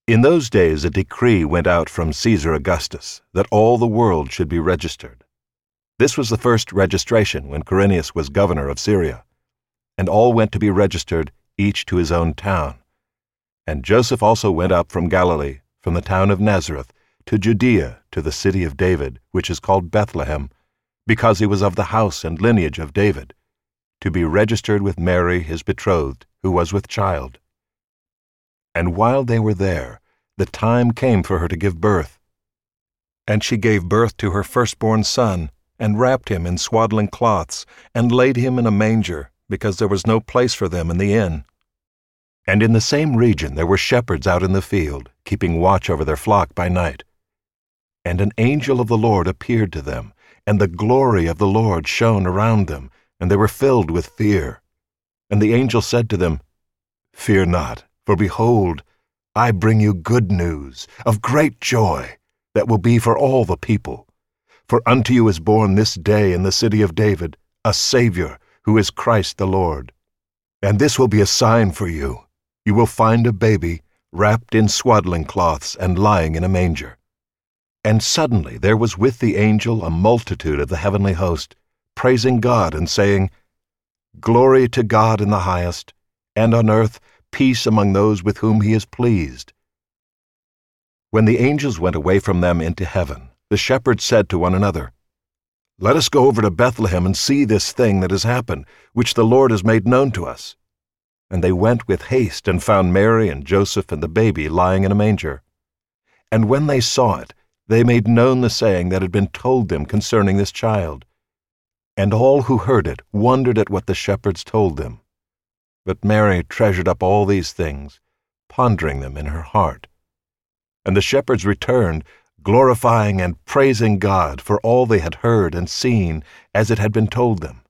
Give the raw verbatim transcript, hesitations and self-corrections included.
In those days a decree went out from Caesar Augustus that all the world should be registered. This was the first registration when Quirinius was governor of Syria, and all went to be registered, each to his own town. And Joseph also went up from Galilee, from the town of Nazareth, to Judea, to the city of David, which is called Bethlehem, because he was of the house and lineage of David, to be registered with Mary his betrothed, who was with child. And while they were there, the time came for her to give birth. And she gave birth to her firstborn son, and wrapped him in swaddling cloths, and laid him in a manger, because there was no place for them in the inn. And in the same region there were shepherds out in the field, keeping watch over their flock by night. And an angel of the Lord appeared to them, and the glory of the Lord shone around them, and they were filled with fear. And the angel said to them, "Fear not, for behold, I bring you good news of great joy that will be for all the people. For unto you is born this day in the city of David a Savior, who is Christ the Lord. And this will be a sign for you. You will find a baby wrapped in swaddling cloths and lying in a manger." And suddenly there was with the angel a multitude of the heavenly host, praising God and saying, "Glory to God in the highest, and on earth peace among those with whom he is pleased." When the angels went away from them into heaven, the shepherds said to one another, "Let us go over to Bethlehem and see this thing that has happened, which the Lord has made known to us." And they went with haste and found Mary and Joseph and the baby lying in a manger. And when they saw it, they made known the saying that had been told them concerning this child. And all who heard it wondered at what the shepherds told them. But Mary treasured up all these things, pondering them in her heart. And the shepherds returned, glorifying and praising God for all they had heard and seen, as it had been told them.